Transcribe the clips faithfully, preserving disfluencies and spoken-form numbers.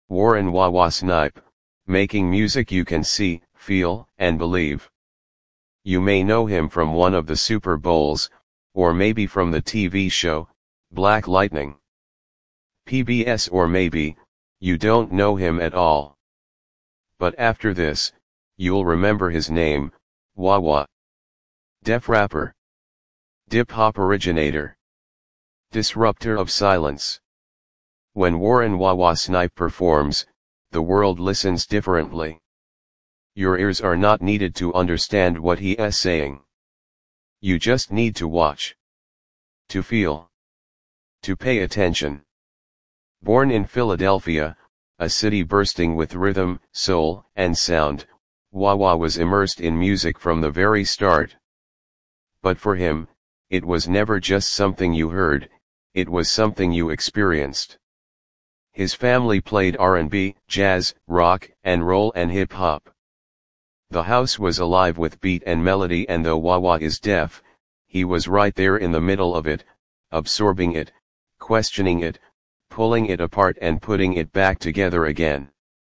Warren Wawa Snipe, making music you can see, feel, and believe. You may know him from one of the Super Bowls, or maybe from the T V show, Black Lightning. P B S, or maybe, you don't know him at all. But after this, you'll remember his name, Wawa. Def rapper. Dip hop originator. Disruptor of silence. When Warren Wawa Snipe performs, the world listens differently. Your ears are not needed to understand what he is saying. You just need to watch. To feel. To pay attention. Born in Philadelphia, a city bursting with rhythm, soul, and sound, Wawa was immersed in music from the very start. But for him, it was never just something you heard, it was something you experienced. His family played R and B, jazz, rock, and roll and hip-hop. The house was alive with beat and melody, and though Wawa is deaf, he was right there in the middle of it, absorbing it, questioning it, pulling it apart and putting it back together again.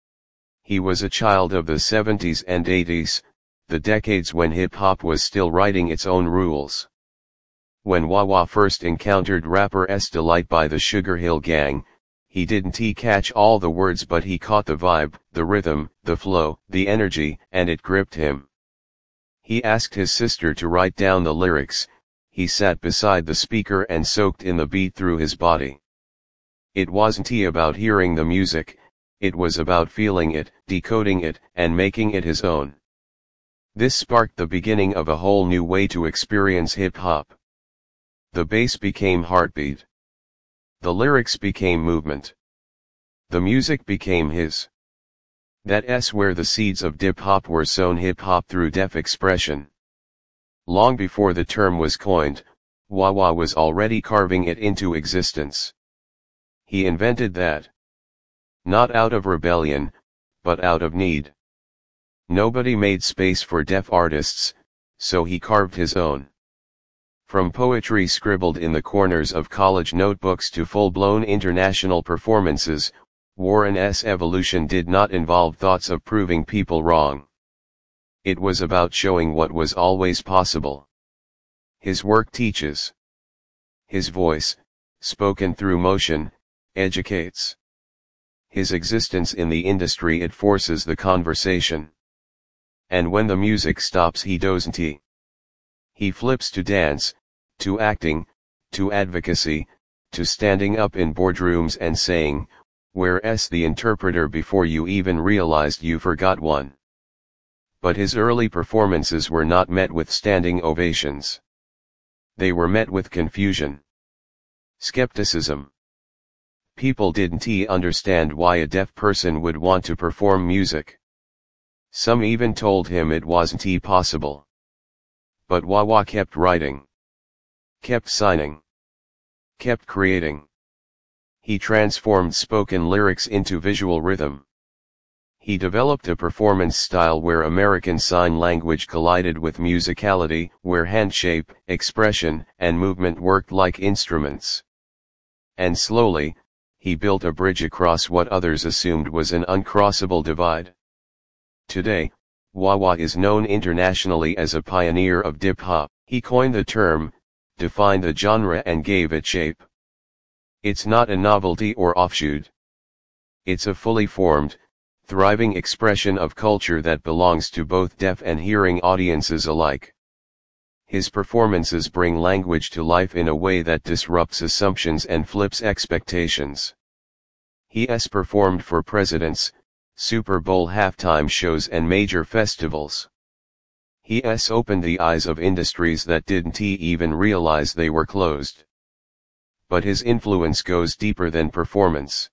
He was a child of the seventies and eighties, the decades when hip-hop was still writing its own rules. When Wawa first encountered rapper S Delight by the Sugar Hill Gang, he didn't he catch all the words, but he caught the vibe, the rhythm, the flow, the energy, and it gripped him. He asked his sister to write down the lyrics, he sat beside the speaker and soaked in the beat through his body. It wasn't he about hearing the music, it was about feeling it, decoding it, and making it his own. This sparked the beginning of a whole new way to experience hip-hop. The bass became heartbeat. The lyrics became movement. The music became his. That's where the seeds of dip-hop were sown, hip-hop through deaf expression. Long before the term was coined, Wawa was already carving it into existence. He invented that. Not out of rebellion, but out of need. Nobody made space for deaf artists, so he carved his own. From poetry scribbled in the corners of college notebooks to full-blown international performances, Warren's evolution did not involve thoughts of proving people wrong. It was about showing what was always possible. His work teaches. His voice, spoken through motion, educates. His existence in the industry, it forces the conversation. And when the music stops, he doesn't he. He flips to dance, to acting, to advocacy, to standing up in boardrooms and saying, "Where's the interpreter?" before you even realized you forgot one. But his early performances were not met with standing ovations. They were met with confusion. Skepticism. People didn't he understand why a deaf person would want to perform music. Some even told him it wasn't he possible. But Wawa kept writing. Kept signing. Kept creating. He transformed spoken lyrics into visual rhythm. He developed a performance style where American Sign Language collided with musicality, where hand shape, expression, and movement worked like instruments. And slowly, he built a bridge across what others assumed was an uncrossable divide. Today, Wawa is known internationally as a pioneer of dip-hop. He coined the term, defined the genre and gave it shape. It's not a novelty or offshoot. It's a fully formed, thriving expression of culture that belongs to both deaf and hearing audiences alike. His performances bring language to life in a way that disrupts assumptions and flips expectations. He has performed for presidents, Super Bowl halftime shows and major festivals. He has opened the eyes of industries that didn't even realize they were closed. But his influence goes deeper than performance.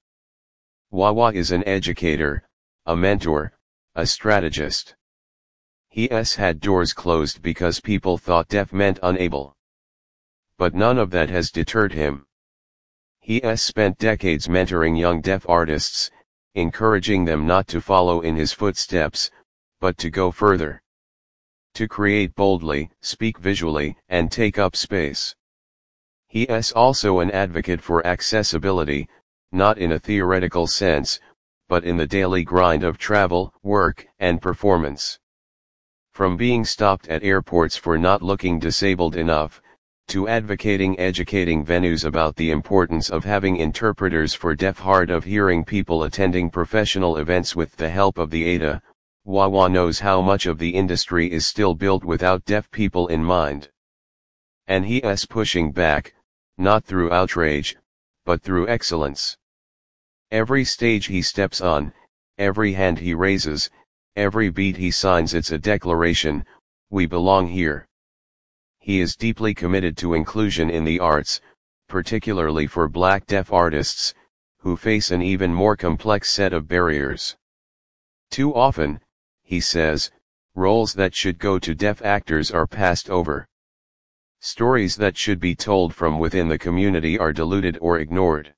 Wawa is an educator, a mentor, a strategist. He has had doors closed because people thought deaf meant unable. But none of that has deterred him. He has spent decades mentoring young deaf artists, encouraging them not to follow in his footsteps, but to go further. To create boldly, speak visually, and take up space. He is also an advocate for accessibility, not in a theoretical sense, but in the daily grind of travel, work, and performance. From being stopped at airports for not looking disabled enough, to advocating educating venues about the importance of having interpreters for deaf hard of hearing people attending professional events with the help of the A D A, Wawa knows how much of the industry is still built without deaf people in mind. And he is pushing back, not through outrage, but through excellence. Every stage he steps on, every hand he raises, every beat he signs, it's a declaration, we belong here. He is deeply committed to inclusion in the arts, particularly for black deaf artists, who face an even more complex set of barriers. Too often, he says, roles that should go to deaf actors are passed over. Stories that should be told from within the community are diluted or ignored.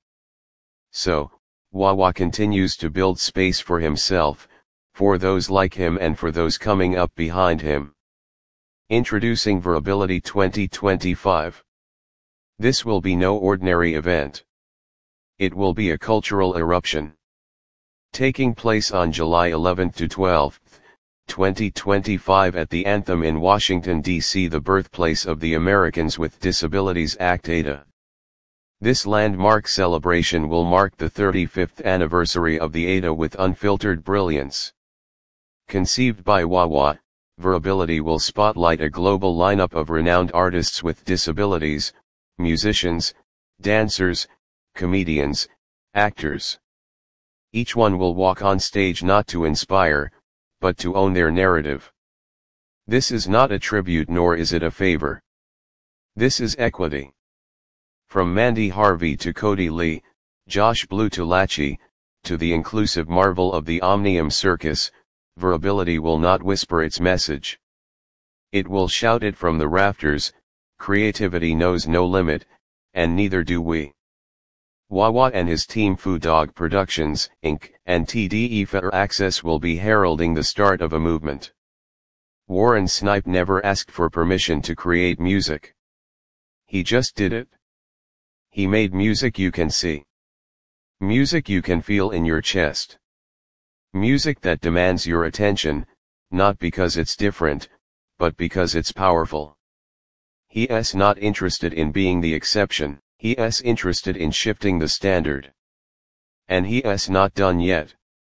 So, Wawa continues to build space for himself, for those like him and for those coming up behind him. Introducing Verability twenty twenty-five. This will be no ordinary event. It will be a cultural eruption. Taking place on July eleventh to twelfth, twenty twenty-five at the Anthem in Washington, D C, the birthplace of the Americans with Disabilities Act A D A. This landmark celebration will mark the thirty-fifth anniversary of the A D A with unfiltered brilliance. Conceived by Wawa, Verability will spotlight a global lineup of renowned artists with disabilities, musicians, dancers, comedians, actors. Each one will walk on stage not to inspire, but to own their narrative. This is not a tribute nor is it a favor. This is equity. From Mandy Harvey to Cody Lee, Josh Blue to Lachi, to the inclusive marvel of the Omnium Circus, Verability will not whisper its message. It will shout it from the rafters. Creativity knows no limit, and neither do we. Wawa and his team Foo Dog Productions, Incorporated, and T D E Fair Access will be heralding the start of a movement. Warren Snipe never asked for permission to create music. He just did it. He made music you can see. Music you can feel in your chest. Music that demands your attention, not because it's different, but because it's powerful. He is not interested in being the exception, he is interested in shifting the standard. And he is not done yet.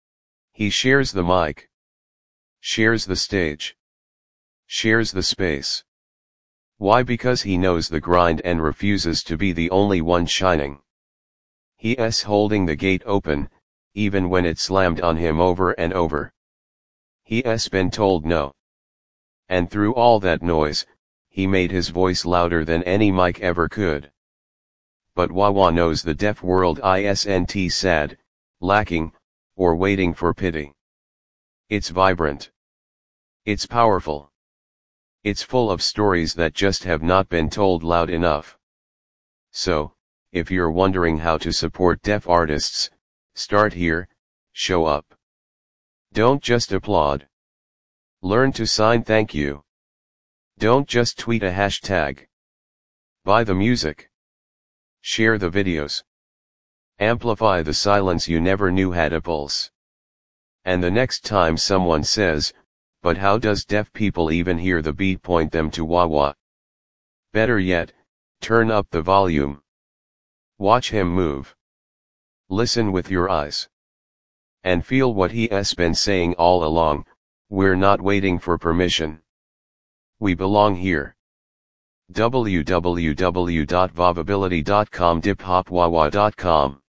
He shares the mic. Shares the stage. Shares the space. Why? Because he knows the grind and refuses to be the only one shining. He is holding the gate open, even when it slammed on him over and over. He has been told no. And through all that noise, he made his voice louder than any mic ever could. But Wawa knows the deaf world isn't sad, lacking, or waiting for pity. It's vibrant. It's powerful. It's full of stories that just have not been told loud enough. So, if you're wondering how to support deaf artists, start here, show up. Don't just applaud. Learn to sign thank you. Don't just tweet a hashtag. Buy the music. Share the videos. Amplify the silence you never knew had a pulse. And the next time someone says, "But how does deaf people even hear the beat?" point them to Wawa. Better yet, turn up the volume. Watch him move. Listen with your eyes. And feel what he has been saying all along, we're not waiting for permission. We belong here. w w w dot vavability dot com dip hop wawa dot com